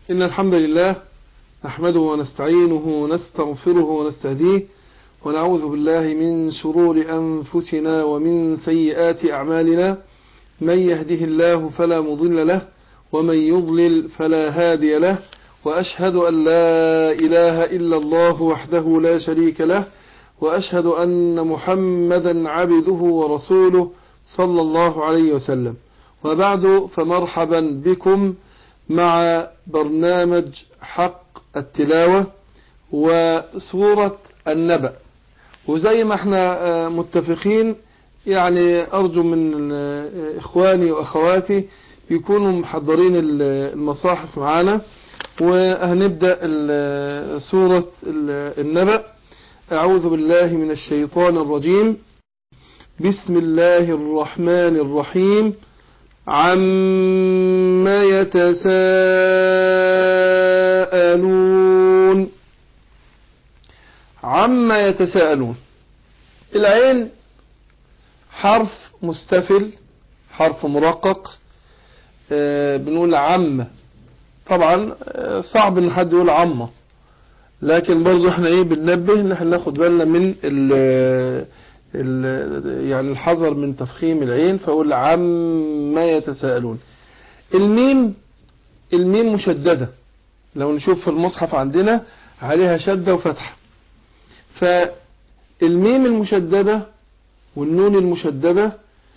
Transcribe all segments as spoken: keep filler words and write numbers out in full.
إن الحمد لله نحمده ونستعينه ونستغفره ونستهديه ونعوذ بالله من شرور أنفسنا ومن سيئات أعمالنا. من يهده الله فلا مضل له ومن يضلل فلا هادي له، وأشهد أن لا إله إلا الله وحده لا شريك له، وأشهد أن محمدا عبده ورسوله صلى الله عليه وسلم. وبعد، فمرحبا بكم مع برنامج حق التلاوة وسورة النبأ. وزي ما احنا متفقين، يعني أرجو من إخواني وأخواتي يكونوا محضرين المصاحف معانا، وهنبدأ سورة النبأ. أعوذ بالله من الشيطان الرجيم. بسم الله الرحمن الرحيم. عما يتساءلون. عما يتساءلون، العين حرف مستفل، حرف مرقق. آه بنقول عم. طبعا آه صعب ان حد يقول عمه، لكن برضو احنا ايه بننبه ان احنا ناخد بالنا من ال ال يعني الحذر من تفخيم العين، فاقول عما يتساءلون. الميم الميم مشددة، لو نشوف في المصحف عندنا عليها شدة وفتحة. فالميم المشددة والنون المشددة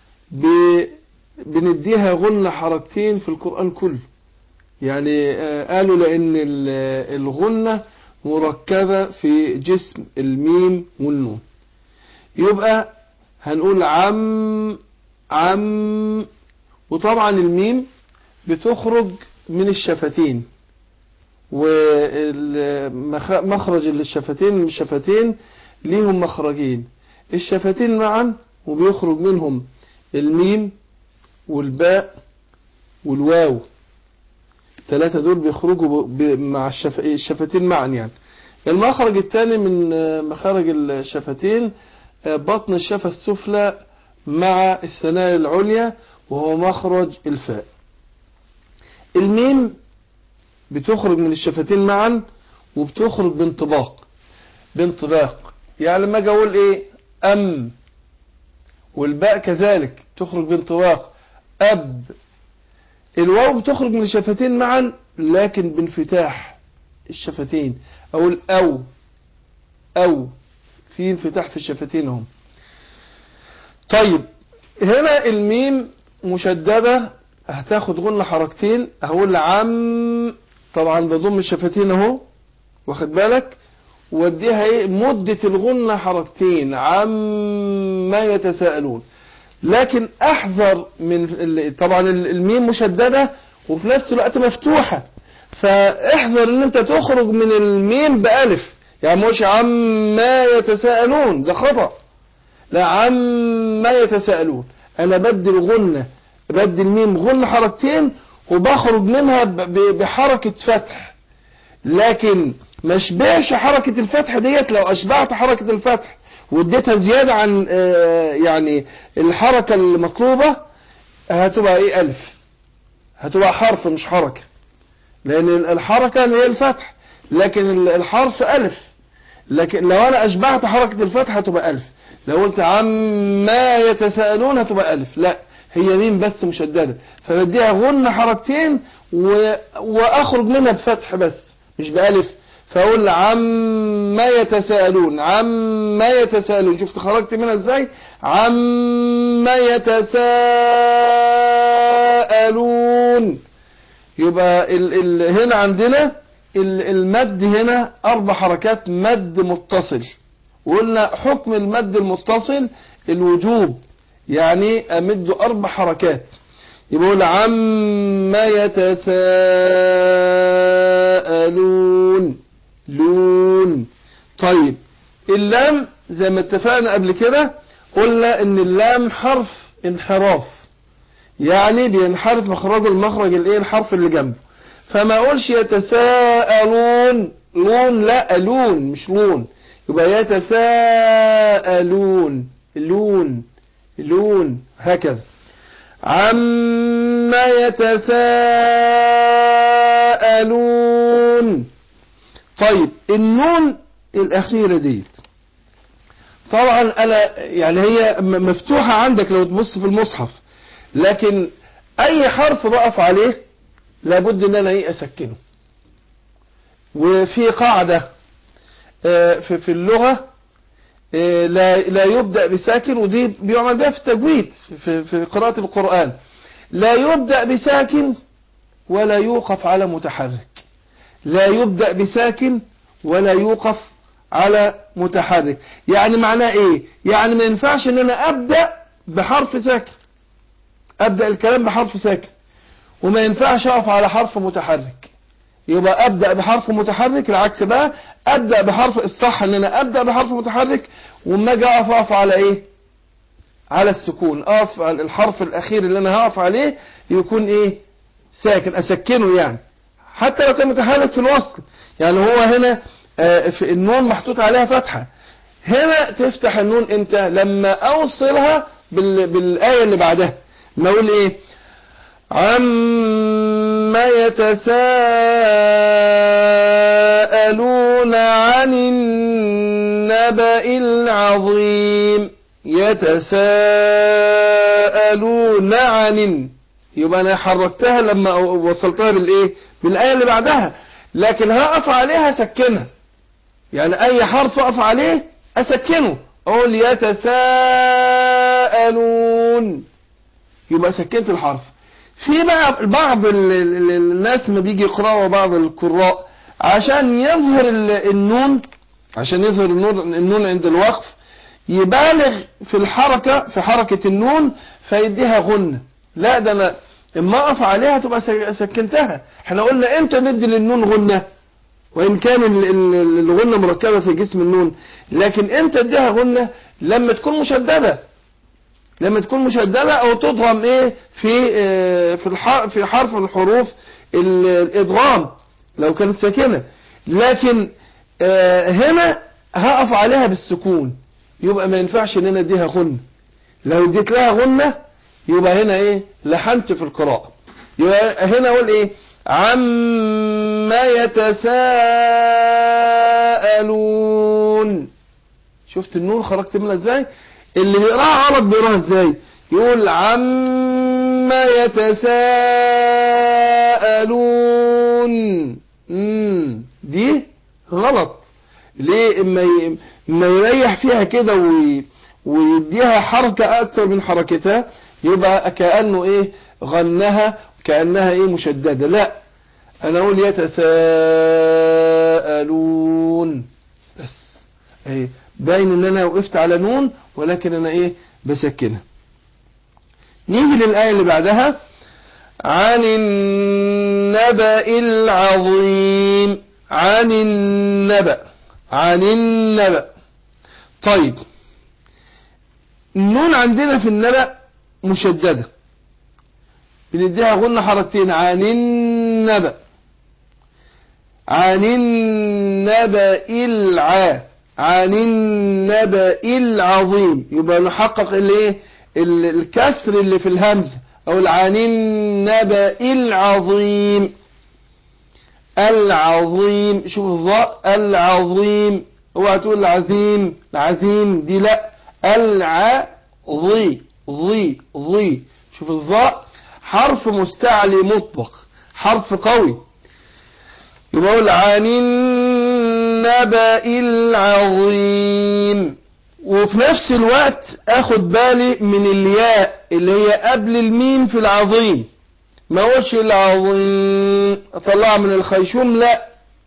بنديها غنة حركتين في القرآن كله. يعني قالوا لأن الغنة مركبة في جسم الميم والنون. يبقى هنقول عم عم. وطبعا الميم بتخرج من الشفتين، ومخرج الشفتين الشفتين ليهم مخرجين، الشفتين معا، وبيخرج منهم الميم والباء والواو. ثلاثة دول بيخرجوا مع الشفتين معا. يعني المخرج الثاني من مخارج الشفتين بطن الشفة السفلى مع الثنايا العليا، وهو مخرج الفاء. الميم بتخرج من الشفتين معا، وبتخرج بانطباق بانطباق يعني لما اجي اقول ايه ام، والباء كذلك تخرج بانطباق اب. الواو بتخرج من الشفتين معا لكن بانفتاح الشفتين، اقول او او في انفتاح في الشفتين هم. طيب هنا الميم مشددة هتاخد غنة حركتين، هقول عم. طبعا بضم الشفتين اهو، واخد بالك، واديها ايه مدة الغنة حركتين. عما يتساءلون. لكن احذر من طبعا الميم مشددة وفي نفس الوقت مفتوحة، فاحذر ان انت تخرج من الميم بألف. يعني مش عما يتساءلون، ده خطأ. لا، عما يتساءلون انا بدي الغنة، بدي الميم غنة حركتين وبخرج منها بحركة فتح، لكن ما اشبعش حركة الفتح ديت. لو اشبعت حركة الفتح واديتها زيادة عن يعني الحركة المطلوبة هتبقى ايه ألف، هتبقى حرف مش حركة، لان الحركة هي الفتح لكن الحرف ألف. لكن لو انا اشبعت حركة الفتح هتبقى ألف. لو قلت عما يتساءلون هتبقى ألف. لا، هي ميم بس مشددة، فبديها غنة حركتين و... واخرج منها بفتح بس مش بألف. فاقول عما يتساءلون. عما يتساءلون، شفت خرجت منها ازاي؟ عما يتساءلون. يبقى ال... ال... هنا عندنا ال... المد هنا اربع حركات مد متصل. وقلنا حكم المد المتصل الوجوب، يعني امد اربع حركات. يبقى اقول عما يتساءلون لون. طيب اللام زي ما اتفقنا قبل كده، قلنا ان اللام حرف انحراف، يعني بينحرف مخرجه المخرج الايه الحرف اللي جنبه. فما اقولش يتساءلون لون، لا لون مش لون. يبقى يتساءلون لون لون هكذا. عما يتساءلون. طيب النون الأخيرة ديت طبعا أنا يعني هي مفتوحة عندك لو تبص في المصحف، لكن أي حرف بقف عليه لابد أن أنا إيه أسكنه. وفي قاعدة في اللغة لا لا يبدأ بساكن، ودي بيعمل بها في التجويد في في قراءة القرآن. لا يبدأ بساكن ولا يوقف على متحرك. لا يبدأ بساكن ولا يوقف على متحرك. يعني معناه ايه؟ يعني ما ينفعش ان انا ابدأ بحرف ساكن، ابدأ الكلام بحرف ساكن، وما ينفعش اقف على حرف متحرك. يبقى ابدأ بحرف متحرك، العكس بقى ابدأ بحرف، الصح ان انا ابدأ بحرف متحرك وما اجي اقف اقف على ايه؟ على السكون. اقف على الحرف الاخير اللي انا هقف عليه يكون ايه؟ ساكن، اسكنه يعني، حتى لو كان متحرك في الوصل. يعني هو هنا في النون محطوط عليها فتحة، هنا تفتح النون امتى؟ لما اوصلها بالآية اللي بعدها. ما اقول ايه؟ عما يتساءلون عن النبأ العظيم. يتساءلون عن، يبقى انا حركتها لما وصلتها بالايه؟ بالآية اللي بعدها، لكن هقف عليها سكنها. يعني اي حرف اقف عليه اسكنه، اقول يتساءلون، يبقى سكنت الحرف. في بقى بعض الناس ما بيجي يقرأوا، بعض القراء عشان يظهر النون، عشان يظهر النون النون عند الوقف يبالغ في الحركة، في حركة النون فيديها غنة. لا، ده انا اما اقف عليها تبقى سكنتها. احنا قلنا امتى ندي للنون غنة؟ وان كان الغنة مركبة في جسم النون، لكن امتى اديها غنة؟ لما تكون مشددة، لما تكون مشددة او تضغم ايه في في الحرف في حرف الحروف الادغام لو كانت ساكنة. لكن هنا هقف عليها بالسكون، يبقى ما ينفعش ان انا اديها غنة. لو اديت لها غنة يبقى هنا ايه؟ لحنت في القراءة. يبقى هنا اقول ايه؟ عما يتساءلون. شفت النون خرجت منها ازاي؟ اللي بيقراها غلط بيقراها ازاي؟ يقول عما يتساءلون. امم دي غلط. ليه؟ اما اما يريح فيها كده وي... ويديها حركة اكتر من حركتها يبقى كأنه ايه؟ غنها كأنها ايه؟ مشددة. لا، انا اقول يتساءلون بس ايه؟ باين ان انا وقفت على نون ولكن انا ايه؟ بسكنها. نيجي للآية اللي بعدها، عن النبأ العظيم. عن النبأ، عن النبأ. طيب النون عندنا في النبأ مشددة، بنديها غنة حركتين. عن النبأ، عن النبأ الع، عن النبأ العظيم. يبقى نحقق الايه؟ الكسر اللي في الهمزة، او عن النبأ العظيم. العظيم، شوف الظاء، العظيم. اوعى تقول العظيم، العظيم دي لا، العظي، ضي ضي. شوف الظاء حرف مستعلي مطبق، حرف قوي. يبقى اقول عن النبأ العظيم، وفي نفس الوقت اخد بالي من الياء اللي هي قبل الميم في العظيم. ما اقولش العظيم اطلعها من الخيشوم، لا،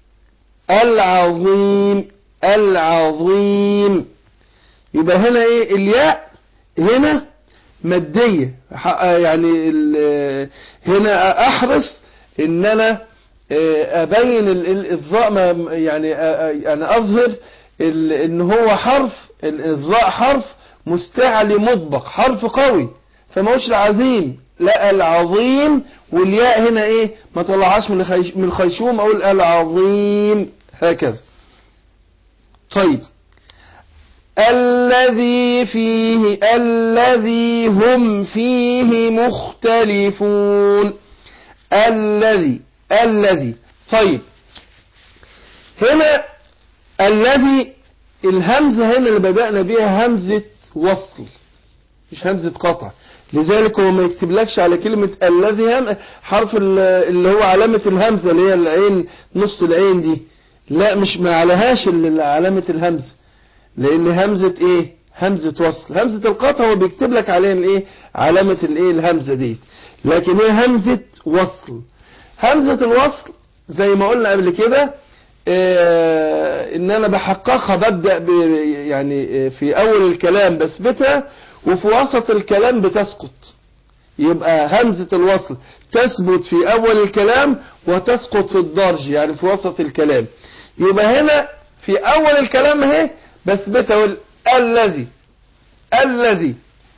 العظيم، العظيم. يبقى هنا ايه؟ الياء هنا مادية، يعني هنا احرص ان انا ابين الظاء، يعني انا اظهر ان هو حرف الظاء حرف مستعلي مطبق، حرف قوي. فما هوش العظيم، لا، العظيم. والياء هنا ايه؟ ما طلعهاش من الخيشوم، اقول العظيم هكذا. طيب الذي فيه الذي هم فيه مختلفون. الذي الذي طيب هنا الذي الهمزة هنا اللي بدأنا بها همزة وصل مش همزة قطع، لذلك هو ما يكتبلكش على كلمة الذي هم حرف اللي هو علامة الهمزة اللي هي العين نص العين دي، لا مش ما عليهاش علامة الهمزة، لأن همزة إيه؟ همزة وصل. همزة القطع هو بيكتب لك عليها الإيه؟ علامة الإيه؟ الهمزة دي، لكن هي همزة وصل. همزة الوصل زي ما قلنا قبل كده إيه إن أنا بحققها، ببدأ يعني في أول الكلام بثبتها وفي وسط الكلام بتسقط. يبقى همزة الوصل تثبت في أول الكلام وتسقط في الدرج يعني في وسط الكلام. يبقى هنا في أول الكلام اهي بثبتها الذي الذي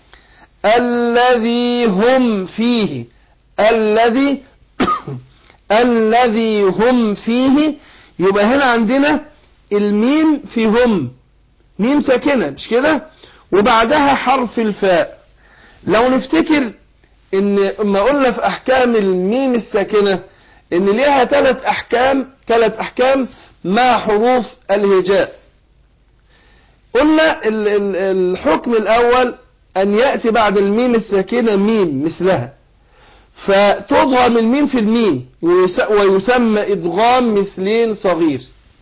الذي هم فيه الذي الذي هم فيه. يبقى هنا عندنا الميم في هم ميم ساكنة مش كده، وبعدها حرف الفاء. لو نفتكر ان ما قلنا في احكام الميم الساكنة ان ليها ثلاث احكام ثلاث احكام مع حروف الهجاء. قلنا الحكم الاول ان يأتي بعد الميم الساكنة ميم مثلها فتضغم الميم في الميم ويسمى ادغام مثلين صغير.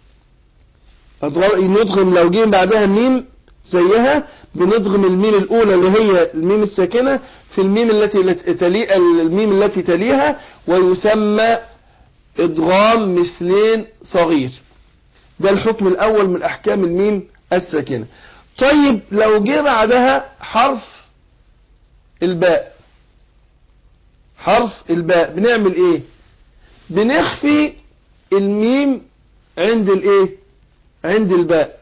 ندغم لو جينا بعدها ميم زيها بندغم الميم الأولى اللي هي الميم الساكنة في الميم التي تلي الميم التي تليها ويسمى ادغام مثلين صغير. ده الحكم الأول من أحكام الميم الساكنة. طيب لو جه بعدها حرف الباء حرف الباء بنعمل ايه؟ بنخفي الميم عند الايه؟ عند الباء،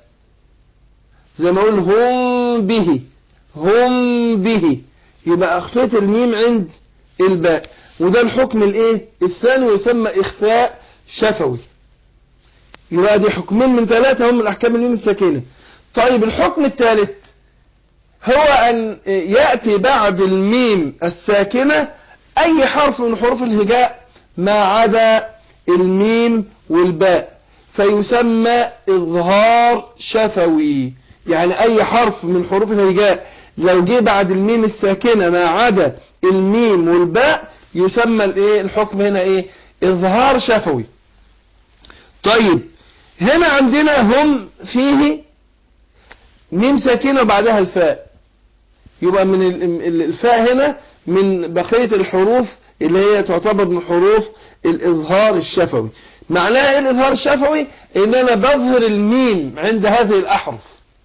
زي ما اقول هم به هم به، يبقى اخفيت الميم عند الباء. وده الحكم الايه؟ الثاني ويسمى اخفاء شفوي. يبقى دي حكمين من ثلاثة هم من احكام الميم الساكنة. طيب الحكم الثالث هو ان يأتي بعد الميم الساكنة اي حرف من حروف الهجاء ما عدا الميم والباء فيسمى اظهار شفوي. يعني اي حرف من حروف الهجاء لو جه بعد الميم الساكنة ما عدا الميم والباء يسمى الايه الحكم هنا ايه؟ اظهار شفوي. طيب هنا عندنا هم فيه ميم ساكنة وبعدها الفاء، يبقى من الفاء هنا من بقية الحروف اللي هي تعتبر من حروف الإظهار الشفوي. معناها ايه الإظهار الشفوي؟ ان انا بظهر الميم عند هذه الأحرف.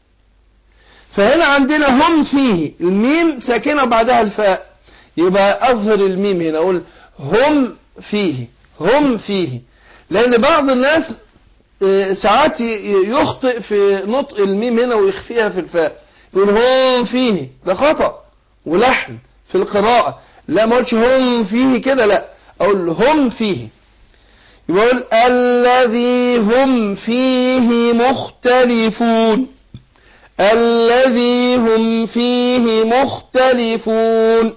فهنا عندنا هم فيه الميم ساكنة وبعدها الفاء، يبقى أظهر الميم هنا أقول هم فيه هم فيه. لأن بعض الناس ساعات يخطئ في نطق الميم هنا ويخفيها في الفاء، يقول هم فيه، ده خطأ ولحن في القراءة. لا ما قلتش هم فيه كده، لا أقول هم فيه. يقول الذي هم فيه مختلفون الذي هم فيه مختلفون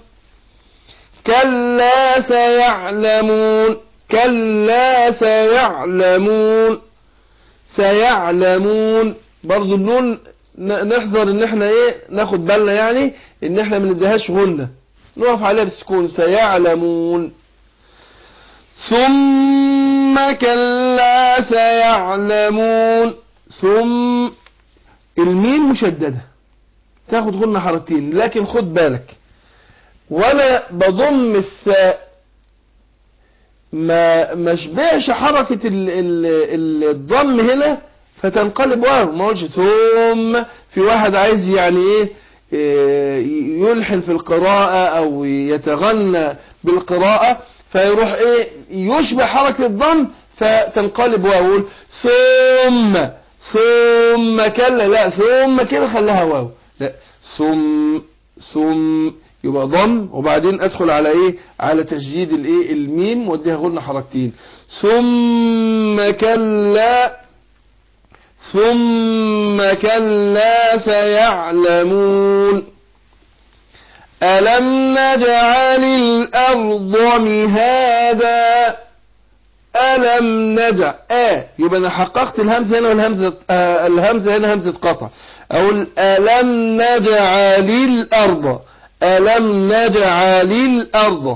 كلا سيعلمون كلا سيعلمون سيعلمون. برضو النون نحذر ان احنا ايه ناخد بالنا يعني ان احنا ما نديهاش غنة، نقف عليها بالسكون سيعلمون. ثم كلا سيعلمون ثم الميم مشددة تاخد غنة حركتين، لكن خد بالك وانا بضم الثاء ما مشبعش حركة ال ال الضم هنا فتنقلب واو. ما قلتش ثم في واحد عايز يعني ايه يلحن في القراءة او يتغنى بالقراءة فيروح ايه يشبه حركة الضم فتنقلب واو ثم ثم كلا، لا ثم كده خليها واو، لا ثم ثم يبقى ضم وبعدين ادخل على ايه على تشديد الايه الميم واديها غنة حركتين. ثم كلا ثم كلا سيعلمون ألم نجعل الأرض مهادا ألم نجعل آه يبقى أنا حققت الهمزة هنا والهمزة آه الهمزة هنا همزة قطع. أقول ألم نجعل الأرض ألم نجعل الأرض.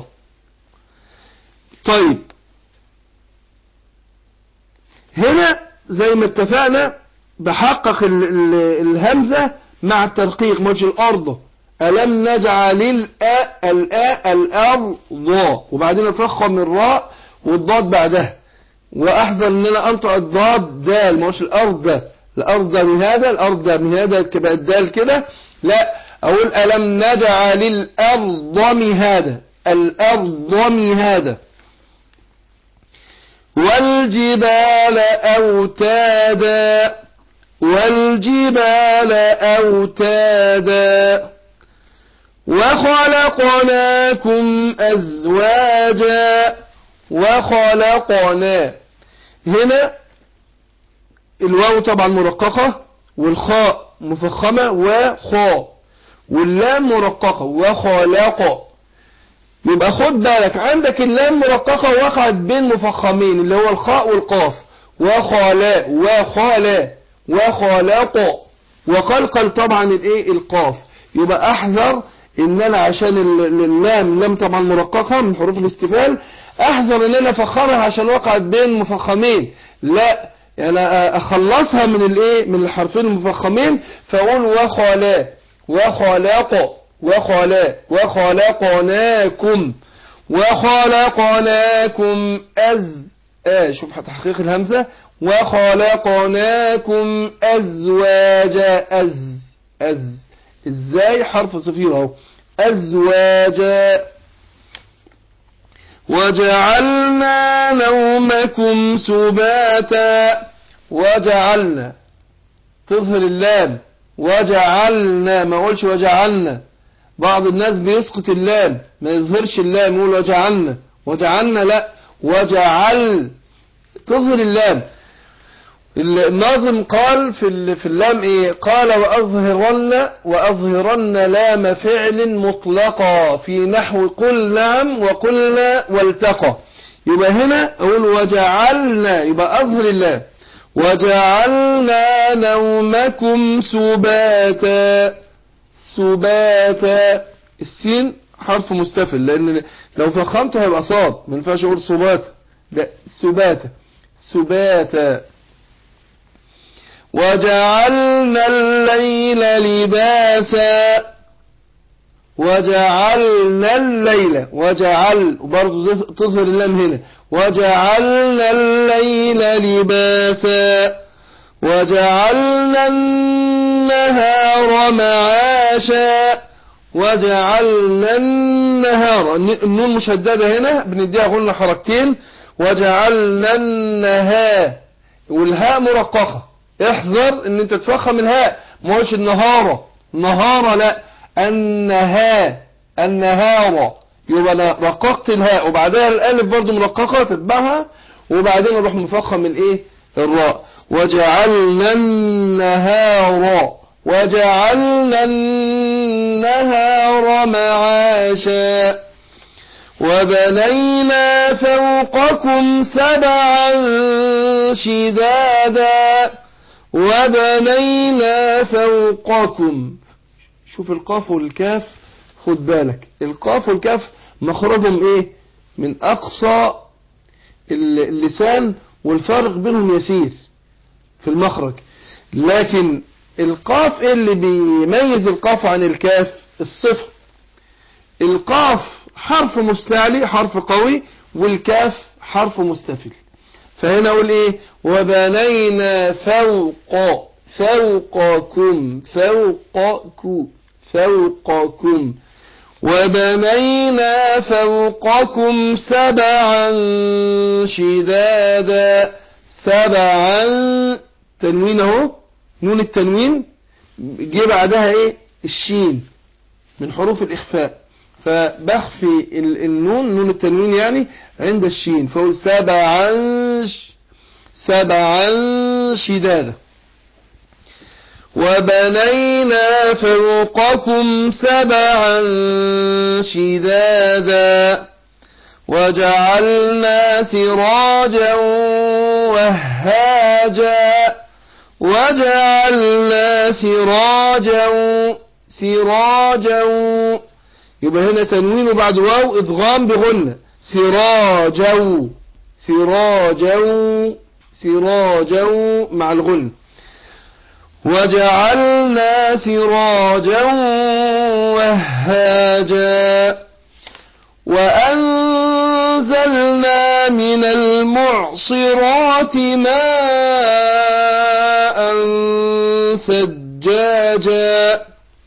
طيب هنا زي ما اتفقنا بحقق ال ال الهمزة مع الترقيق مش الأرض. ألم نجعل الآ الآ الأرض وبعدين افخم الراء والضاد بعدها وأحذر ان انا انطق الضاد دال مش الأرض ده. الأرض مهادة الأرض مهادة تبقى الدال كده لا أقول ألم نجعل الأرض مهادة الأرض مهادة. والجبال أوتادا والجبال أوتادا وخلقناكم أزواجا وخلقنا. هنا الواو طبعا مرققة والخاء مفخمة وخاء واللام مرققة وخلق. يبقى خد بالك عندك اللام مرققة وقعت بين مفخمين اللي هو الخاء والقاف وخلاء وخلاء وخلق وقلقل طبعا الايه القاف. يبقى احذر ان انا عشان اللام لام طبعا مرققة من حروف الاستفهام احذر ان انا افخمها عشان وقعت بين مفخمين لا يعني اخلصها من الايه من الحرفين المفخمين فاقول وخلاء وخلق وخلاء وخلقناكم وخلقناكم أز آه شوف تحقيق الهمزة وخلقناكم أزواجا أز أز ازاي حرف صفير اهو أزواجا. وجعلنا نومكم سباتا وجعلنا تظهر اللام وجعلنا ما اقولش وجعلنا. بعض الناس بيسقط اللام ما يظهرش اللام يقول وجعلنا وجعلنا لا وجعل تظهر اللام. الناظم قال في في اللام ايه قال واظهرن واظهرن لام فعل مطلقا في نحو قل نعم وقلنا والتقى. يبقى هنا اقول وجعلنا يبقى اظهر اللام وجعلنا نومكم سباتا سباتا. السين حرف مستفل لان لو فخمته هيبقى صاد ما ينفعش اقول سباتا لا سباتا سباتا. وجعلنا الليل لباسا وجعلنا الليل وجعل وبرضه تظهر اللام هنا وجعلنا الليل لباسا وجعلنا النهار معاشا وجعلنا النهار النون مشددة هنا بنديها غنة حركتين وجعلنا النهار والهاء مرققة. احذر ان انت تفخم الهاء مش النهارة نهارة لا النهار النهار. يبقى انا رققت الهاء وبعدها الالف برضو مرققة تتبعها وبعدين نروح مفخم الايه الراء وجعلنا النهار وجعلنا النهار معاشا وبنينا فوقكم سبعا شدادا وبنينا فوقكم. شوف القاف والكاف خد بالك القاف والكاف مخرجهم ايه من اقصى اللسان والفرق بينهم يسير في المخرج لكن القاف ايه اللي بيميز القاف عن الكاف الصفة. القاف حرف مستعلي حرف قوي والكاف حرف مستفل. فهنا اقول ايه وبنينا فوق فوقكم فوقكم فوقكم وبنينا فوقكم سبعا شدادا. سبعا تنوين اهو نون التنوين جه بعدها ايه الشين من حروف الاخفاء فبخفي النون نون التنوين يعني عند الشين فقول سبعا سبعا شدادا. وبنينا فوقكم سبعا شدادا وجعلنا سراجا وهاجا وجعلنا سراجا سراجا يبقى هنا تنوين بعد واو إدغام بغنة سراجا سراجا سراجا مع الغنة وجعلنا سراجا وهاجا وأنزلنا من المعصرات ماء ثجاجا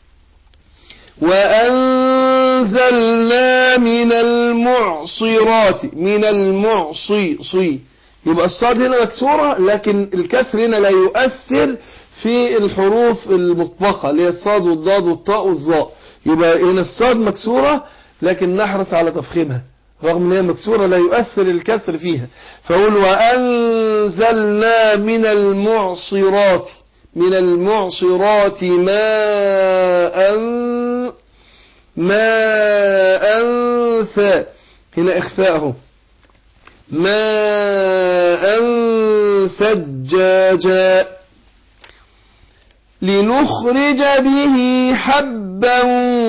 وأنزلنا من المعصرات من المعصي صي يبقى الصاد هنا مكسورة لكن الكسر هنا لا يؤثر في الحروف المطبقة اللي هي الصاد والضاد والطاء والظاء يبقى هنا الصاد مكسورة لكن نحرص على تفخيمها رغم ان هي مكسورة لا يؤثر الكسر فيها فقول وأنزلنا من المعصرات من المعصرات ماء ماء ثا هنا إخفاءه ماء ثجاجا لنخرج به حبا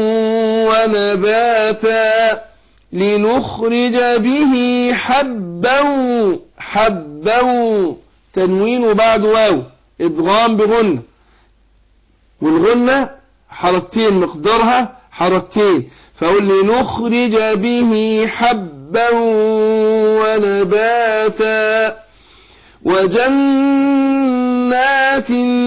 ونباتا لنخرج به حبا حبا تنوين بعد واو إدغام بغنة والغنة حركتين مقدارها حركتين فأقول لنخرج به حبا ونباتا وجنات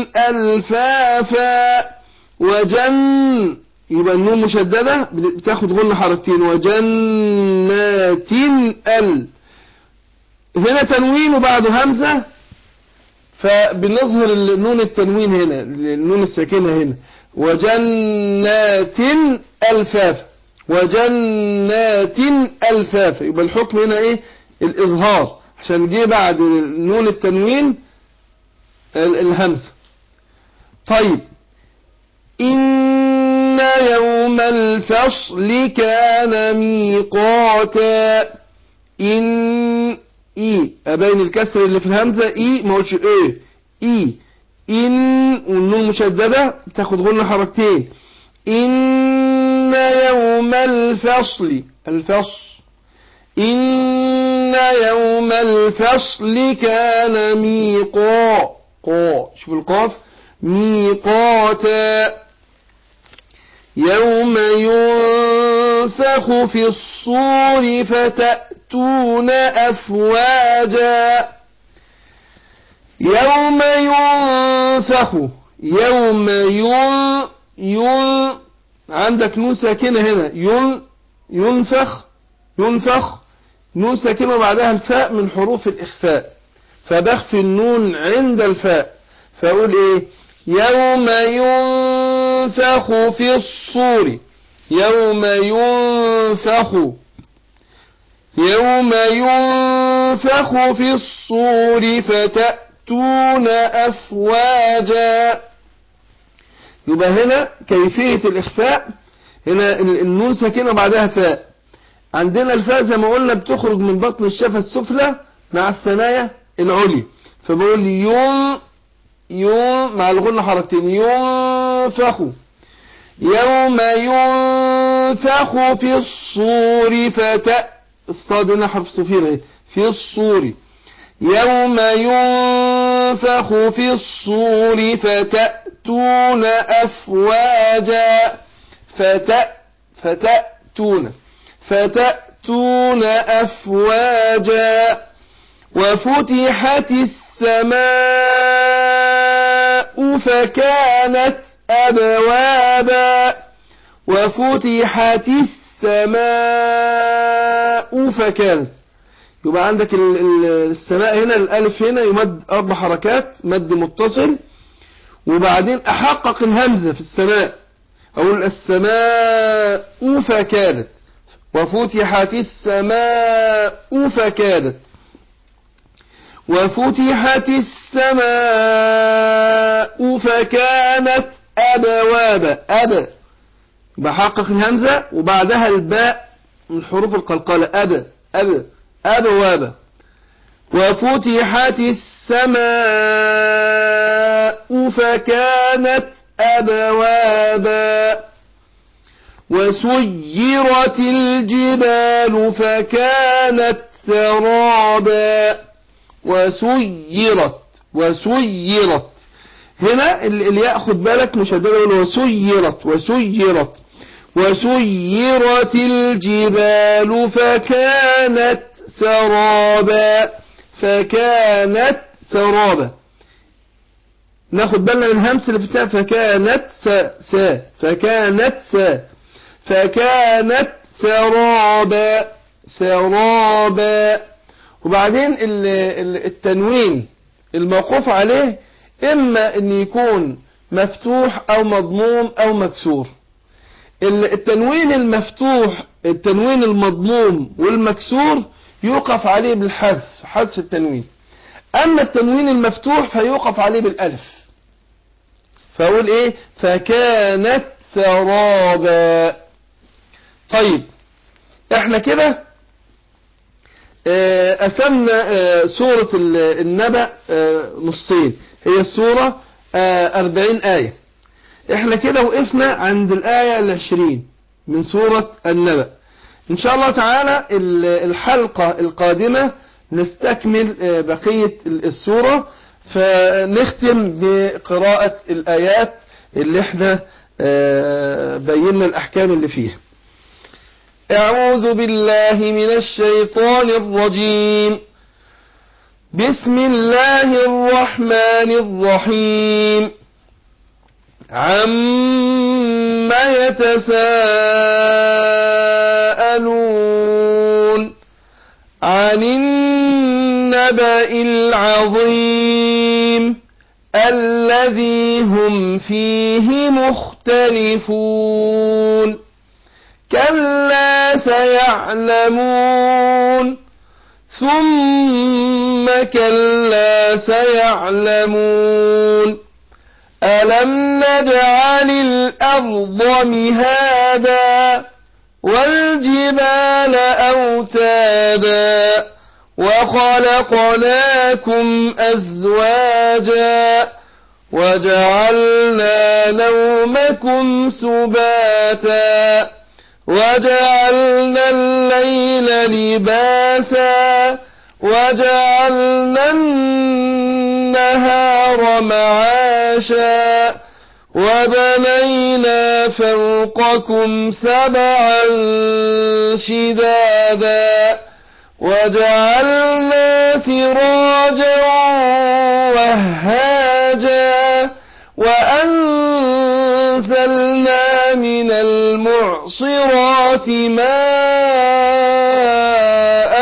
ألفافا وجن يبقى النون مشددة بتاخد غنة حركتين وجنات ال هنا تنوين وبعده همزة فبنظهر النون التنوين هنا النون الساكنة هنا وجنات ألفافا وجنات ألفافا يبقى الحكم هنا ايه الإظهار عشان جه بعد نون التنوين الهمزة طيب إن يوم الفصل كان ميقاتا إن إي أبين الكسر اللي في الهمزة إي ما قلتش إيه إي إن والنون مشددة بتاخد غنة حركتين إن يوم الفصل الفصل إن يوم الفصل كان ميقا قا شوف القاف ميقاتا يوم ينفخ في الصور فتأتون أفواجا يوم ينفخ يوم ين ين عندك نون ساكنة هنا ين ينفخ ينفخ نون ساكنة وبعدها الفاء من حروف الإخفاء فبخفي النون عند الفاء فأقول إيه يوم ينفخ في الصور يوم ينفخ يوم ينفخ في الصور فتأتون أفواجا يبقى هنا كيفية الإخفاء هنا النون ساكنة وبعدها فاء عندنا الفاء زي ما قلنا بتخرج من بطن الشفة السفلى مع الثنايا العليا فبقول يوم يوم مع الغنة حركتين ينفخ يوم ينفخ في الصور فتأ الصاد هنا حرف صفير في الصور يوم ينفخ في الصور فتأتون أفواجا فتأ فتأتون فتأتون أفواجا وفتحت السماء فكانت أبوابا وفتحت السماء فكانت يبقى عندك السماء هنا الألف هنا يمد أربع حركات مد متصل وبعدين أحقق الهمزة في السماء أقول السماء فكانت وفتحت السماء فكانت وفتحت السماء فكانت أبوابا. أب بحقق الهمزة وبعدها الباء من حروف القلقلة. أب أب أبوابا. وفتحت السماء فكانت أبوابا. وسيرت الجبال فكانت سرابا. وسيرت وسيرت هنا اللي ياخد بالك مشدده يقول وسيرت وسيرت. وسيرت الجبال فكانت سرابا. فكانت سرابا. ناخد بالنا من همس اللي في فكانت سا سا فكانت سا فكانت سرابا سرابا. وبعدين التنوين الموقوف عليه إما أن يكون مفتوح أو مضموم أو مكسور. التنوين المفتوح التنوين المضموم والمكسور يوقف عليه بالحذف حذف التنوين. أما التنوين المفتوح فيوقف عليه بالألف. فأقول إيه فكانت سرابا. طيب احنا كده قسمنا سورة النبأ نصين. هي السورة أربعين آية. احنا كده وقفنا عند الآية العشرين من سورة النبأ. إن شاء الله تعالى الحلقة القادمة نستكمل بقية السورة فنختم بقراءة الآيات اللي احنا بينا الأحكام اللي فيها. أعوذ بالله من الشيطان الرجيم. بسم الله الرحمن الرحيم. عما يتساءلون عن النبأ العظيم الذي هم فيه مختلفون. كلا سيعلمون ثم كلا سيعلمون. ألم نجعل الأرض مهادا والجبال أوتادا وخلقناكم أزواجا وجعلنا نومكم سباتا وجعلنا الليل لباسا وجعلنا النهار معاشا وبنينا فوقكم سبعا شدادا وجعلنا سراجا وهاجا وأنزلنا من المعصرات ماء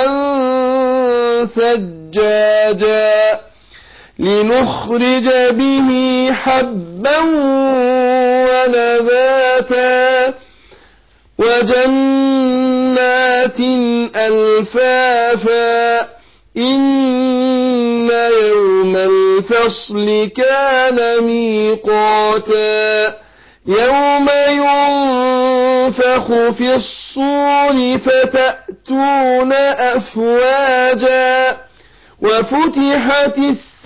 ثجاجا لنخرج به حبا ونباتا وجنات ألفافا. إن يوم الفصل كان ميقاتا. يوم ينفخ في الصور فتأتون أفواجا وفتحت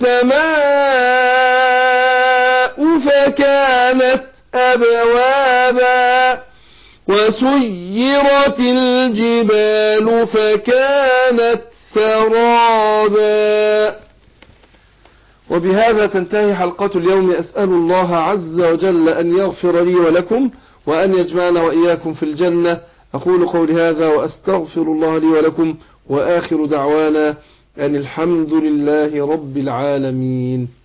السماء فكانت أبوابا وسيرت الجبال فكانت سرابا. وبهذا تنتهي حلقة اليوم. أسأل الله عز وجل أن يغفر لي ولكم وأن يجمعنا وإياكم في الجنة. أقول قولي هذا وأستغفر الله لي ولكم وآخر دعوانا أن الحمد لله رب العالمين.